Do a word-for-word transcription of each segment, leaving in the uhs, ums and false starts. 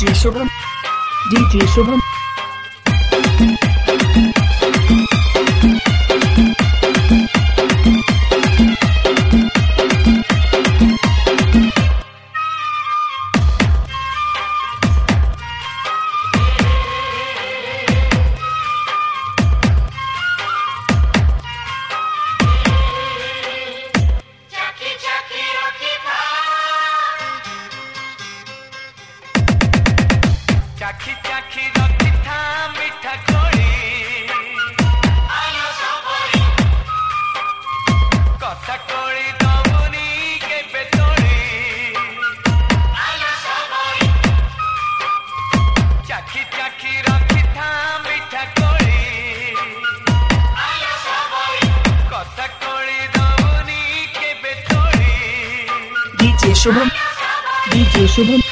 DJ Shubham DJ Shubham चाखी चाखी रखी था मीठा कोड़ी कथा कोड़ी दबुनी के बेतोड़ी चाखी चाखी रखी था मीठा कोड़ी कथा कोड़ी दबुनी के बेतोड़ी डीजे शुभम डीजे शुभम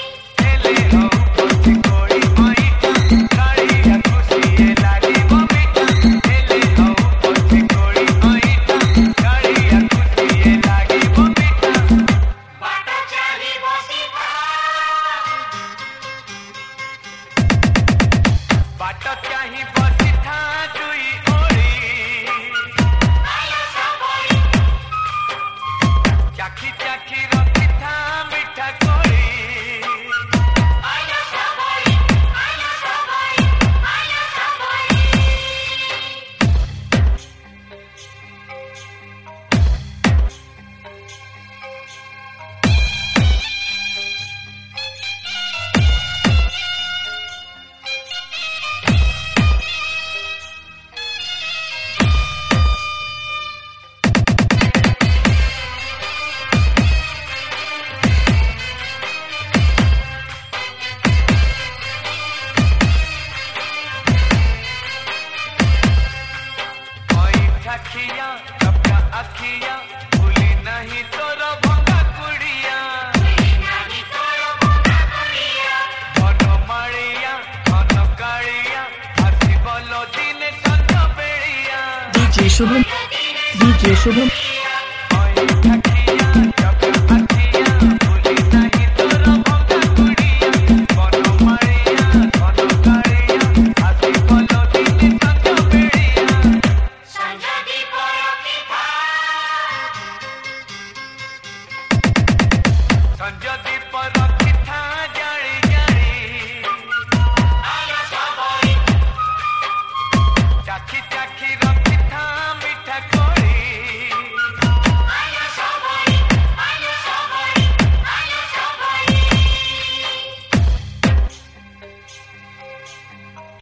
बाटो चाही बसी था दुई ओड़ी चाखी चाखी रखी था मीठा कोड़ी अखियां कपड़ा अखियां भूली नहीं तोरो भंगा कुड़िया बनो मड़िया बनो काड़िया हसी बोलो दिन संग बेड़िया डीजे शुभम डीजे शुभम